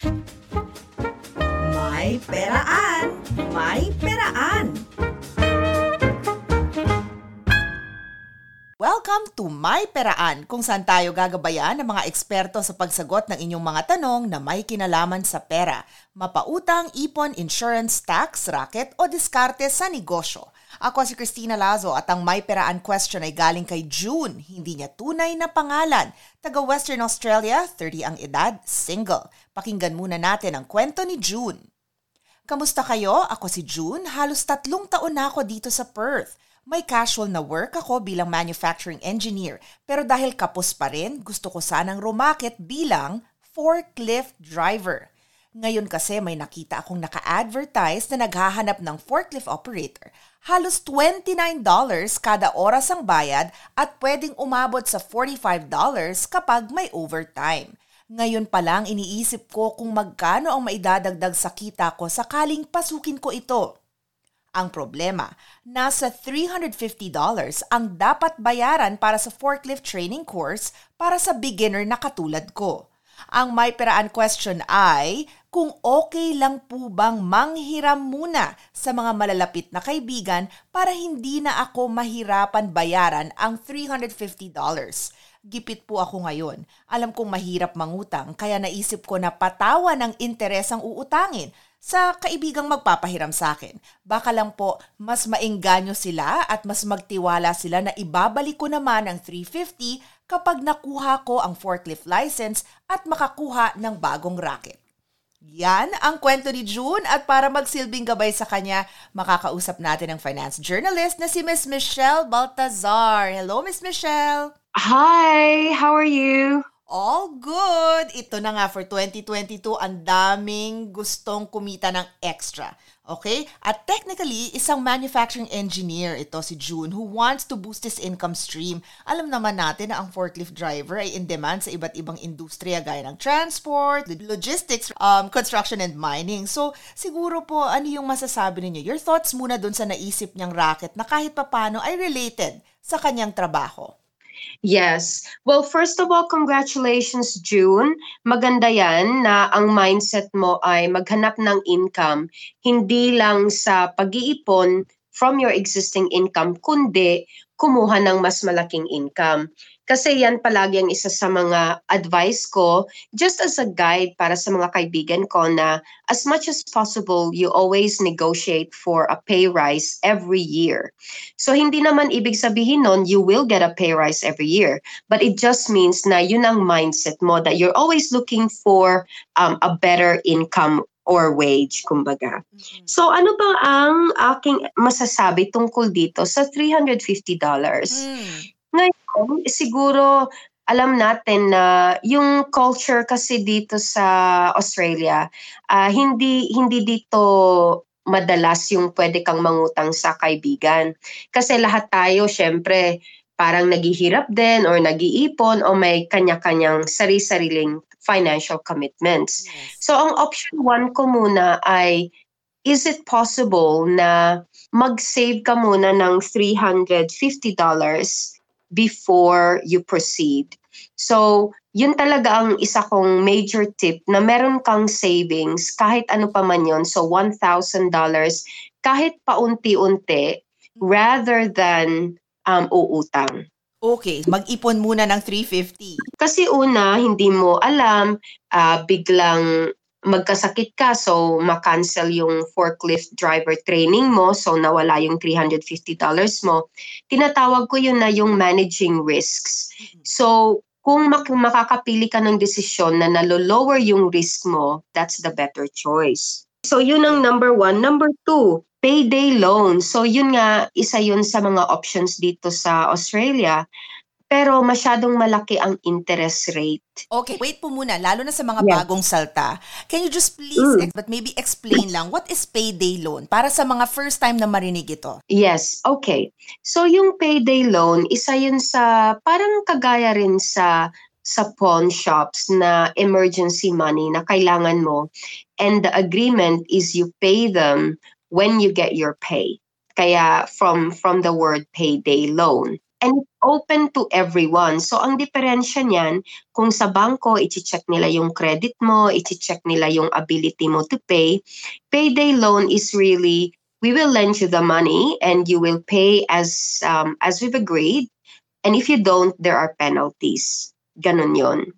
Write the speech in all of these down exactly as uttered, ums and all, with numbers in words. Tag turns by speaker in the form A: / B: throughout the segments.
A: May peraan! May peraan!
B: Welcome to My Peraan, kung saan tayo gagabayan ng mga eksperto sa pagsagot ng inyong mga tanong na may kinalaman sa pera, mapautang, ipon, insurance, tax, racket o diskarte sa negosyo. Ako si Christina Lazo at ang My Peraan question ay galing kay June, hindi niya tunay na pangalan. Taga Western Australia, thirty ang edad, single. Pakinggan muna natin ang kwento ni June. Kamusta kayo? Ako si June, halos tatlong taon na ako dito sa Perth. May casual na work ako bilang manufacturing engineer, pero dahil kapos pa rin, gusto ko sanang rumakit bilang forklift driver. Ngayon kasi may nakita akong naka-advertise na naghahanap ng forklift operator. Halos twenty-nine dollars kada oras ang bayad at pwedeng umabot sa forty-five dollars kapag may overtime. Ngayon pa lang iniisip ko kung magkano ang maidadagdag sa kita ko sakaling pasukin ko ito. Ang problema, nasa three hundred fifty dollars ang dapat bayaran para sa forklift training course para sa beginner na katulad ko. Ang may peraan question ay kung okay lang po bang manghiram muna sa mga malalapit na kaibigan para hindi na ako mahirapan bayaran ang three hundred fifty dollars. Gipit po ako ngayon. Alam kong mahirap mangutang kaya naisip ko na patawan ng interes ang uutangin sa kaibigang magpapahiram sa akin. Baka lang po mas maengganyo sila at mas magtiwala sila na ibabalik ko naman ang three hundred fifty kapag nakuha ko ang forklift license at makakuha ng bagong racket. Yan ang kwento ni June at para magsilbing gabay sa kanya, makakausap natin ang finance journalist na si Miss Michelle Baltazar. Hello, Miss Michelle!
C: Hi! How are you?
B: All good! Ito na nga for twenty twenty-two, ang daming gustong kumita ng extra. Okay? At technically, isang manufacturing engineer ito si June who wants to boost his income stream. Alam naman natin na ang forklift driver ay in demand sa iba't ibang industriya gaya ng transport, logistics, um, construction and mining. So, siguro po, ano yung masasabi ninyo? Your thoughts muna dun sa naisip niyang racket na kahit papano ay related sa kanyang trabaho.
C: Yes. Well, first of all, congratulations, June. Maganda yan na ang mindset mo ay maghanap ng income, hindi lang sa pag-iipon from your existing income, kundi kumuha ng mas malaking income. Kasi yan palagi ang isa sa mga advice ko, just as a guide para sa mga kaibigan ko na as much as possible, you always negotiate for a pay rise every year. So hindi naman ibig sabihin nun, you will get a pay rise every year. But it just means na yun ang mindset mo, that you're always looking for um, a better income or wage, kumbaga. Mm-hmm. So ano ba ang aking masasabi tungkol dito sa three hundred fifty dollars? Mm. Ngayon, siguro alam natin na yung culture kasi dito sa Australia, uh, hindi hindi dito madalas yung pwede kang mangutang sa kaibigan. Kasi lahat tayo, syempre, parang naghihirap din or nag-iipon o may kanya-kanyang sari-sariling financial commitments. Yes. So ang option one ko muna ay, is it possible na mag-save ka muna ng three hundred fifty dollars before you proceed? So, yun talaga ang isa kong major tip na meron kang savings kahit ano pa man yun. So, one thousand dollars kahit paunti-unti rather than um, uutang.
B: Okay, mag-ipon muna ng three hundred fifty.
C: Kasi una, hindi mo alam, uh, biglang magkasakit ka, so ma-cancel yung forklift driver training mo, so nawala yung three hundred fifty dollars mo. Tinatawag ko yun na yung managing risks. So, kung mak- makakapili ka ng desisyon na nalo-lower yung risk mo, that's the better choice. So, yun ang number one. Number two, payday loan. So, yun nga, isa yun sa mga options dito sa Australia. Pero masyadong malaki ang interest rate.
B: Okay, wait po muna. Lalo na sa mga
C: Yeah.
B: bagong salta. Can you just please,
C: Mm.
B: ex- but maybe explain lang, what is payday loan? Para sa mga first time na marinig ito.
C: Yes, okay. So yung payday loan, isa yun sa parang kagaya rin sa sa pawn shops na emergency money na kailangan mo. And the agreement is you pay them when you get your pay. Kaya from from the word payday loan. And it's open to everyone. So ang diferensya niyan, kung sa bangko, i-check nila yung credit mo, i-check nila yung ability mo to pay. Payday loan is really, we will lend you the money and you will pay as um, as we've agreed. And if you don't, there are penalties. Ganon yon.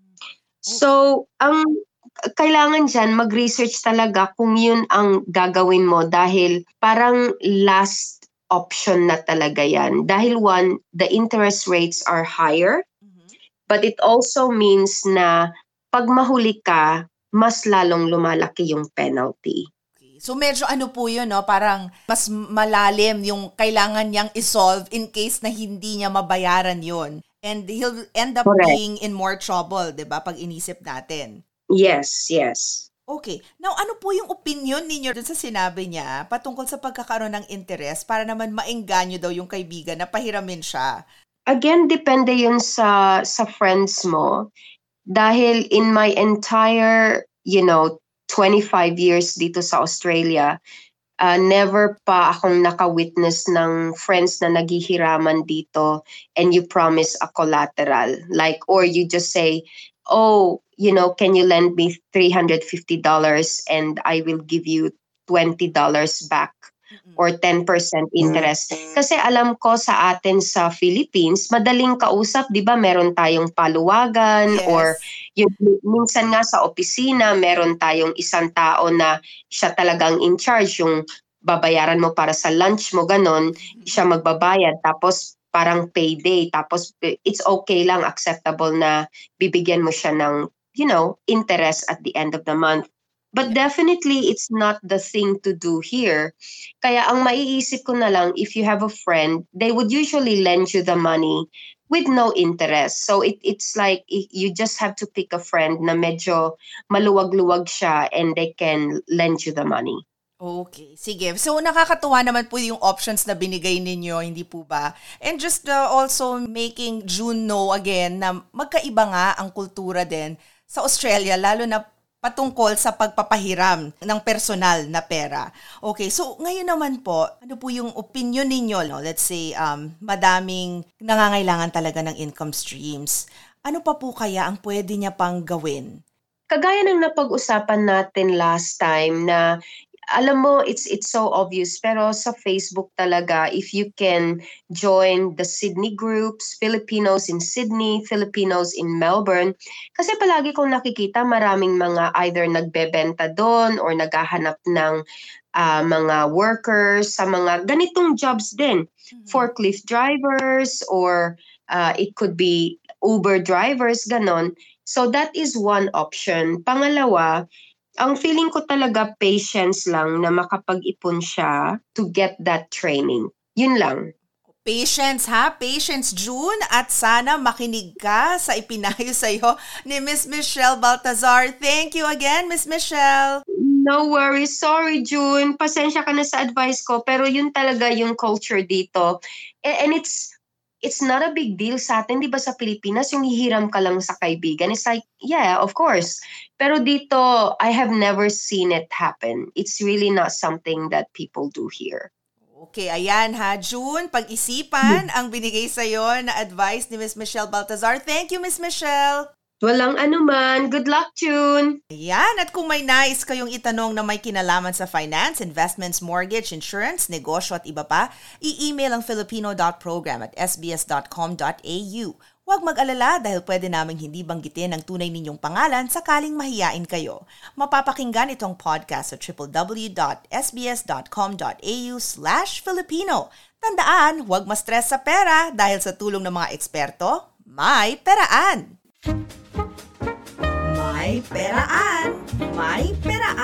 C: So, ang kailangan dyan, mag-research talaga kung yun ang gagawin mo dahil parang last option na talaga yan. Dahil one, the interest rates are higher, mm-hmm. but it also means na pag mahuli ka, mas lalong lumalaki yung penalty.
B: Okay. So medyo ano po yun, no? Parang mas malalim yung kailangan niyang isolve in case na hindi niya mabayaran yun. And he'll end up Correct. Being in more trouble, di ba? Pag inisip natin.
C: Yes, yes.
B: Okay. Now, ano po yung opinion ninyo dun sa sinabi niya patungkol sa pagkakaroon ng interest para naman maengganyo daw yung kaibigan na pahiramin siya?
C: Again, depende yun sa sa friends mo. Dahil in my entire, you know, twenty-five years dito sa Australia, uh, never pa akong naka-witness ng friends na naghihiraman dito and you promise a collateral. Like, or you just say, oh, you know, can you lend me three hundred fifty dollars and I will give you twenty dollars back mm-hmm. or ten percent interest. Mm-hmm. Kasi alam ko sa atin sa Philippines, madaling kausap, di ba? Meron tayong paluwagan yes. or yung, minsan nga sa opisina, meron tayong isang tao na siya talagang in charge, yung babayaran mo para sa lunch mo, ganon, mm-hmm. siya magbabayad. Tapos parang payday, tapos it's okay lang, acceptable na bibigyan mo siya ng, you know, interest at the end of the month. But definitely, it's not the thing to do here. Kaya ang maiisip ko na lang, if you have a friend, they would usually lend you the money with no interest. So it it's like you just have to pick a friend na medyo maluwag-luwag siya and they can lend you the money.
B: Okay, sige. So nakakatuwa naman po yung options na binigay ninyo, hindi po ba? And just uh, also making June know again na magkaiba nga ang kultura din sa Australia, lalo na patungkol sa pagpapahiram ng personal na pera. Okay, so ngayon naman po, ano po yung opinion ninyo? No? Let's say, um, madaming nangangailangan talaga ng income streams. Ano pa po kaya ang pwede niya pang gawin?
C: Kagaya ng napag-usapan natin last time na alam mo, it's it's so obvious, pero sa Facebook talaga, if you can join the Sydney groups, Filipinos in Sydney, Filipinos in Melbourne, kasi palagi kong nakikita maraming mga either nagbebenta doon or naghahanap ng uh, mga workers sa mga ganitong jobs din. Mm-hmm. Forklift drivers or uh, it could be Uber drivers, ganon. So that is one option. Pangalawa, ang feeling ko talaga patience lang na makapag-ipon siya to get that training. Yun lang.
B: Patience ha? Patience, June. At sana makinig ka sa ipinayo sa'yo ni Miss Michelle Baltazar. Thank you again, Miss Michelle.
C: No worries. Sorry, June. Pasensya ka na sa advice ko. Pero yun talaga yung culture dito. And it's it's not a big deal sa atin, di ba sa Pilipinas, yung hihiram ka lang sa kaibigan. It's like, yeah, of course. Pero dito, I have never seen it happen. It's really not something that people do here.
B: Okay, ayan ha, June, pag-isipan ang binigay sa'yo na advice ni Miss Michelle Baltazar. Thank you, Miss Michelle.
C: Walang anuman. Good luck, June.
B: Ayan, at kung may nais kayong itanong na may kinalaman sa finance, investments, mortgage, insurance, negosyo at iba pa, i-email ang filipino dot program at s b s dot com dot a u. Huwag mag-alala dahil pwede naming hindi banggitin ang tunay ninyong pangalan sakaling mahiyain kayo. Mapapakinggan itong podcast sa w w w dot s b s dot com dot a u slash Filipino. Tandaan, huwag ma-stress sa pera dahil sa tulong ng mga eksperto, may peraan!
A: May peraan! May peraan!